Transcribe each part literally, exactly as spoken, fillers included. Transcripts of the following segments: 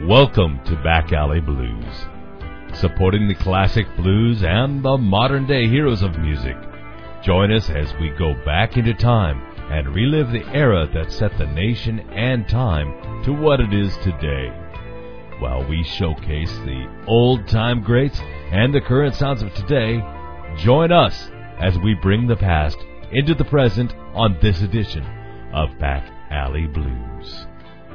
Welcome to Back Alley Blues, supporting the classic blues and the modern-day heroes of music. Join us as we go back into time and relive the era that set the nation and time to what it is today, while we showcase the old-time greats and the current sounds of today. Join us as we bring the past into the present on this edition of Back Alley Blues.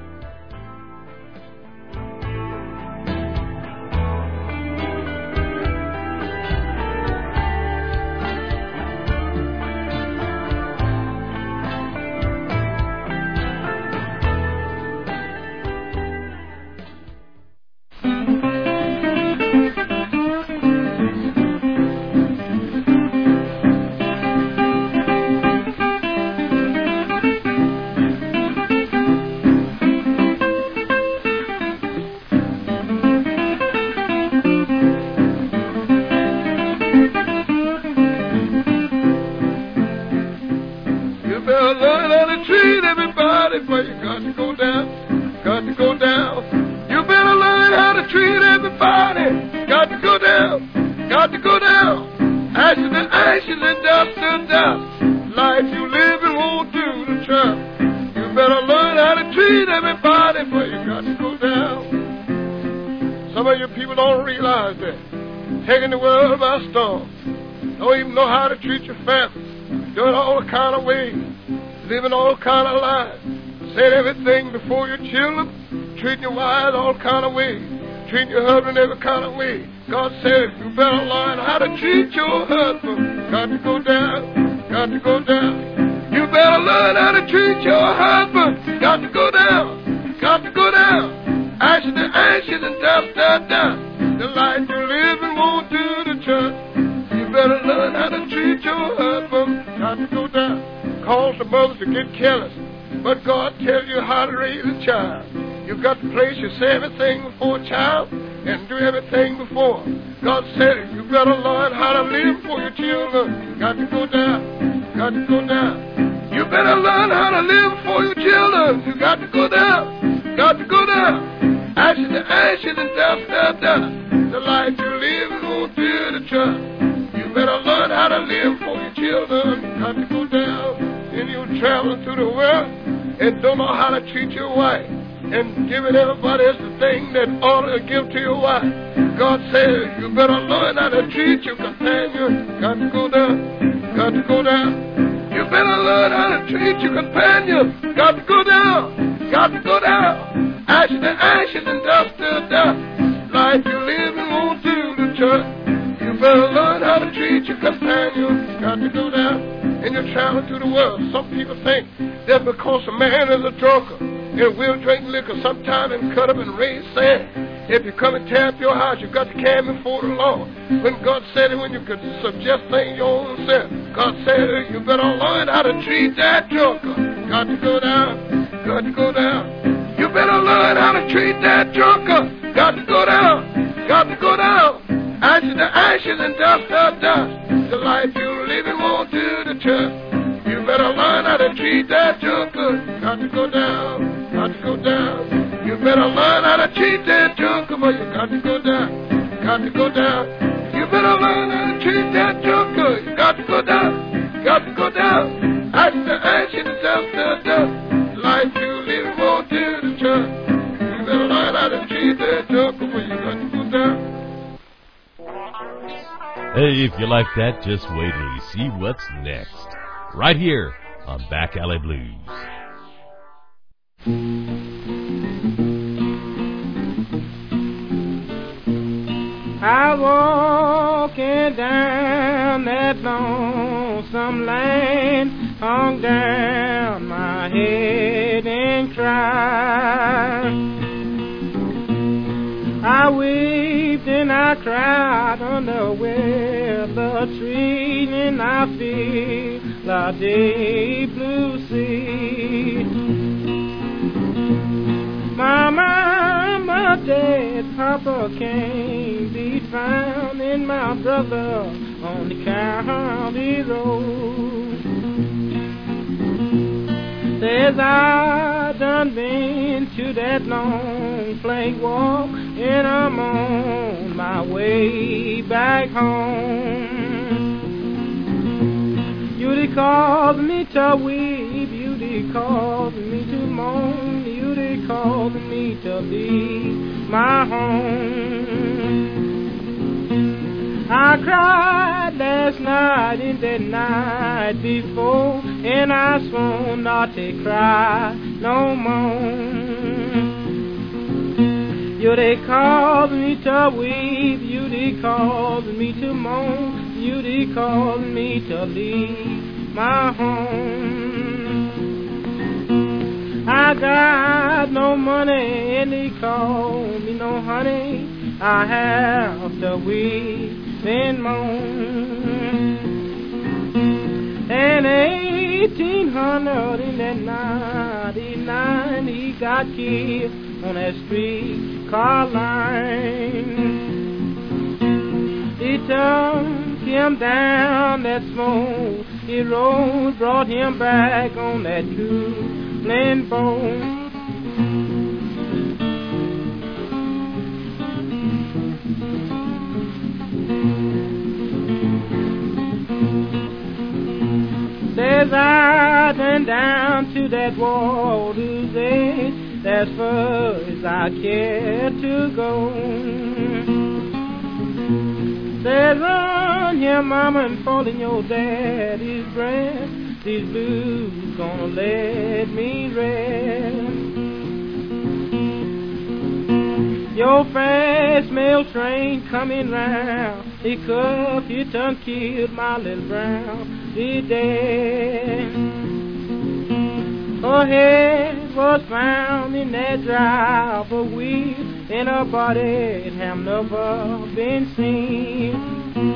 Taking the world by storm. Don't even know how to treat your family. Doing all kind of ways. Living all kind of lives. Saying everything before your children. Treating your wives all kind of ways. Treating your husband every kind of way. God said you better learn how to treat your husband. Got to go down. Got to go down. You better learn how to treat your husband. Got to go down. Got to go down. Ashes to ashes and dust to dust. The life you live and won't do the church. You better learn how to treat your husband. Got to go down. Cause the mothers to get careless. But God tells you how to raise a child. You got to place you say everything before a child and do everything before. God said it. You better learn how to live for your children. Got to go down. Got to go down. You better learn how to live for your children. You got to go down. Got to go down. Ashes to ashes and dust to dust. The life you live won't do the trust. You better learn how to live for your children. Got to go down. And you travel through the world and don't know how to treat your wife. And giving everybody else the thing that ought to give to your wife. God says you better learn how to treat your companion. Got to go down. Got to go down. You better learn how to treat your companion. Got to go down. Got to go down. Ashes to ashes and dust to dust. Life you live and won't do the church. You better learn how to treat your companion. Got to go down and you travel through the world. Some people think that because a man is a drunkard and will drink liquor sometime and cut up and raise sand, if you come and tear up your house, you got to carry him before the Lord. When God said it, when you could suggest things your own self, God said it, you better learn how to treat that drunkard. Got to go down. Got to go down. You better learn how to treat that drunkard. Got to go down. Got to go down. Ashes to ashes and dust to dust. The life you living won't do the church. You better learn how to treat that drunkard. Got to go down. Got to go down. You better learn how to treat that drunkard. But you got to go down. Got to go down. You better learn how to treat that drunkard. You got to go down. Got to go down. Ashes to ashes and dust to dust. Life you living won't do the church. You better learn how to treat that drunkard. But you got to go down. Hey, if you like that, just wait till you see what's next. Right here on Back Alley Blues. I walking down that lonesome lane, hung down my head and cried. I wept and I cried under where the tree, and I feel a deep blue sea. My mama dead, Papa can't be found, and my brother on the county road. Says I done been to that long plank walk, and I'm on my way back home. You they called me to weep, you they called me to moan, you they called me to leave my home. I cried last night and that night before, and I swore not to cry no more. You they called me to weep, you they called me to moan, you they called me to leave my home. I got no money and they called me no honey, I have to weep and moan. And eighteen hundred and that ninety-nine, he got killed on that streetcar line. They took him down that smoky road, brought him back on that Cleveland boat. There's out and down to that water's edge, as far as I care to go. Says run here, mama, and fall in your daddy's breast. These blues gonna let me rest. Your fast mail train coming round, he cuffed, he done killed my little brown dead. Her head was found in that driver wheel, and her body had never been seen.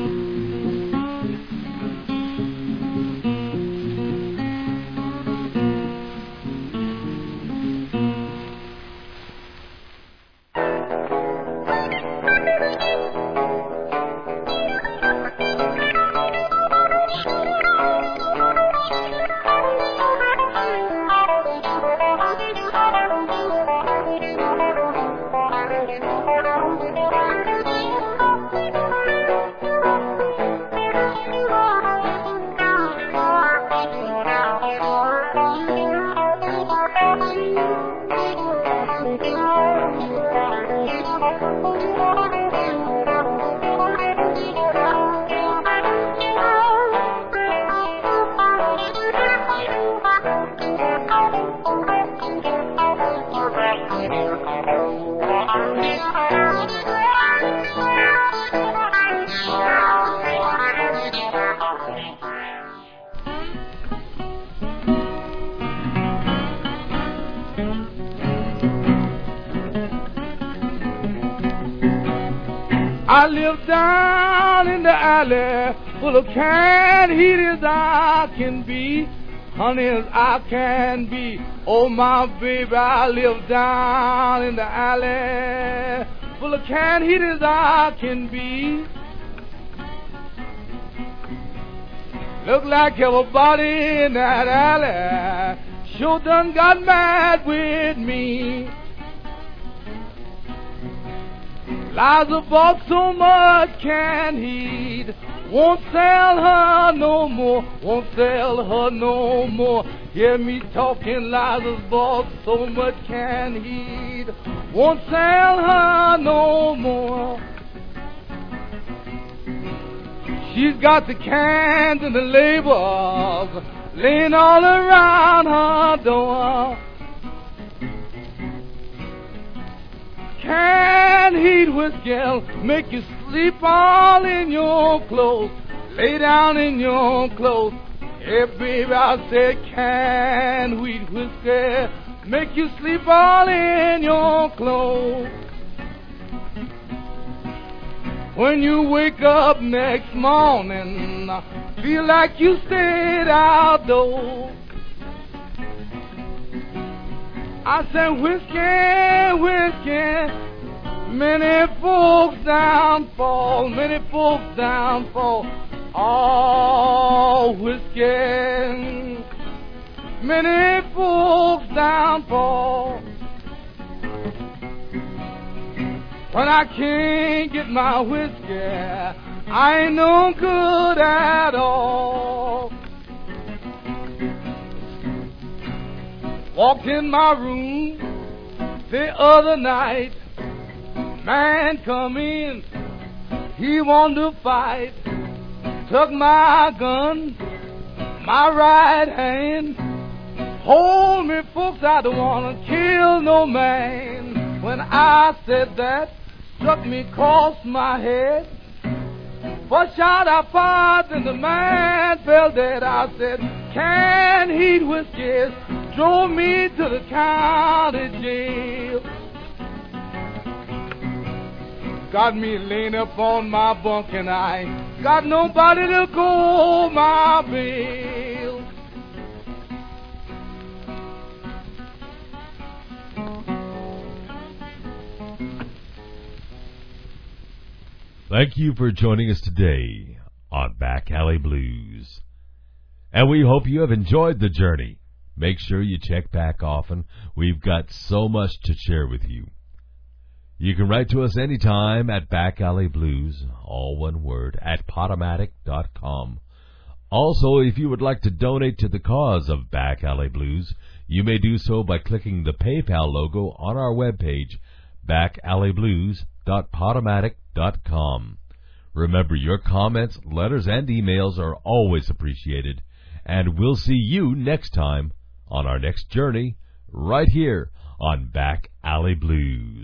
I live down in the alley, full of canned heat as I can be, honey as I can be. Oh my baby, I live down in the alley, full of canned heat as I can be. Look like everybody in that alley sure done got mad with me. Liza bought so much canned heat, won't sell her no more, won't sell her no more. Hear me talking, Liza's bought so much canned heat, won't sell her no more. She's got the cans and the labels laying all around her door. Canned heat whiskey make you sleep all in your clothes, lay down in your clothes. Hey baby, I said canned wheat whiskey make you sleep all in your clothes. When you wake up next morning, feel like you stayed outdoors. I said whiskey, whiskey, many folks downfall, many folks downfall. Oh, whiskey, many folks' downfall. When I can't get my whiskey, I ain't no good at all. Walked in my room the other night, man come in, he wanted to fight. Took my gun, my right hand, hold me folks, I don't want to kill no man. When I said that, struck me across my head. First shot I fired and the man fell dead. I said, can't heat whiskey, drove me to the county jail. Got me laying up on my bunk and I ain't got nobody to go my bail. Thank you for joining us today on Back Alley Blues. And we hope you have enjoyed the journey. Make sure you check back often. We've got so much to share with you. You can write to us anytime at Back Alley Blues, all one word, at Podomatic dot com. Also, if you would like to donate to the cause of Back Alley Blues, you may do so by clicking the PayPal logo on our webpage, back alley blues dot podomatic dot com. Remember, your comments, letters, and emails are always appreciated, and we'll see you next time on our next journey, right here on Back Alley Blues.